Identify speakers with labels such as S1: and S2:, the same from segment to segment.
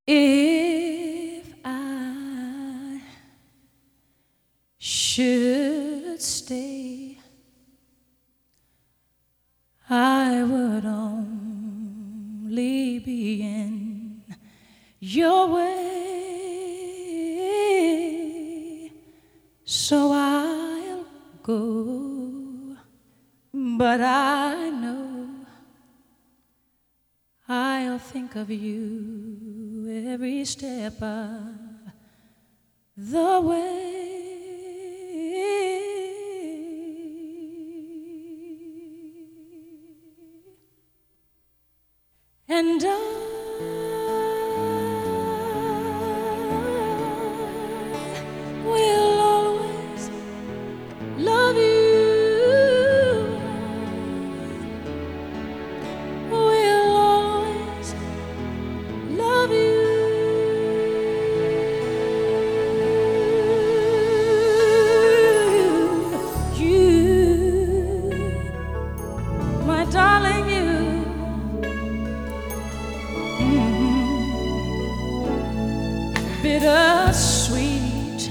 S1: If I should stay, I would only be in your way, so I'll go, but I know I'll think of you every step of the way. And I will always love you. Will always love you. You, my darling, you. Bittersweet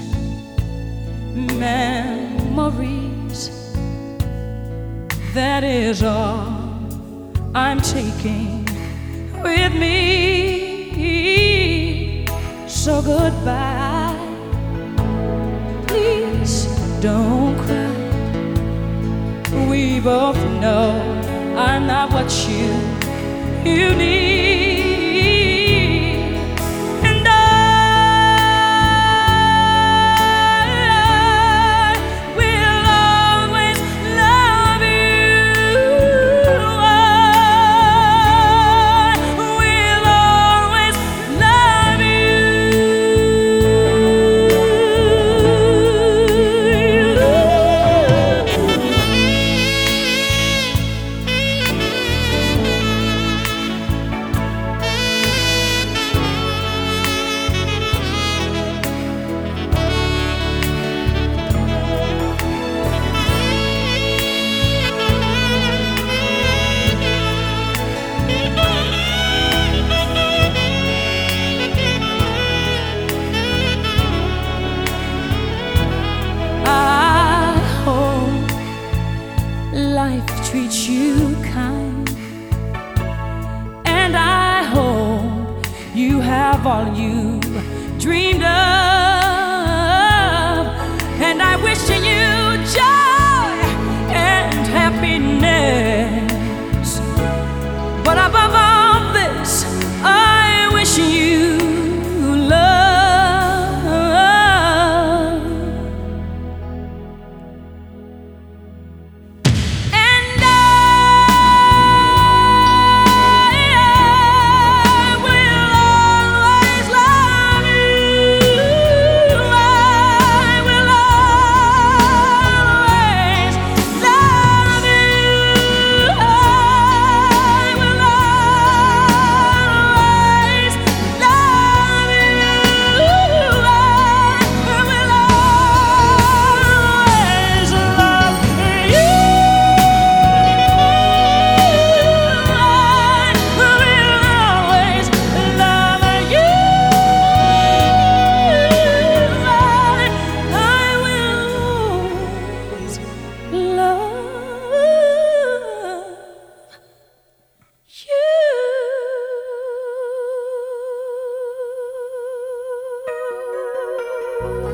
S1: memories, that is all I'm taking with me. So goodbye, please don't cry. We both know I'm not what you need. Life treats you kind, and I hope you have all you dreamed of, and I wish you joy and happiness, but above all this I wish you love. You